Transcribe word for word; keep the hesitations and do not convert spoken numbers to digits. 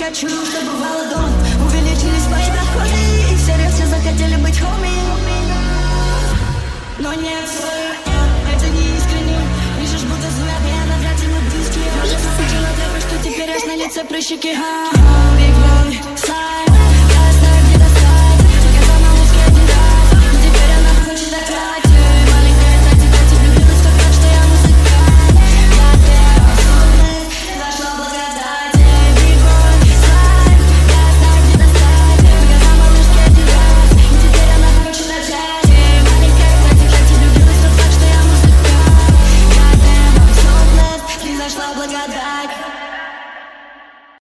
хочу, чтобы Володон увеличились мои доходы, и все резче захотели быть хоми. Но нет, это не искренне. Пишешь, будто взгляд, я навряд ли мы близкие. Уже засучила тряпы, что теперь аж на лице прыщики.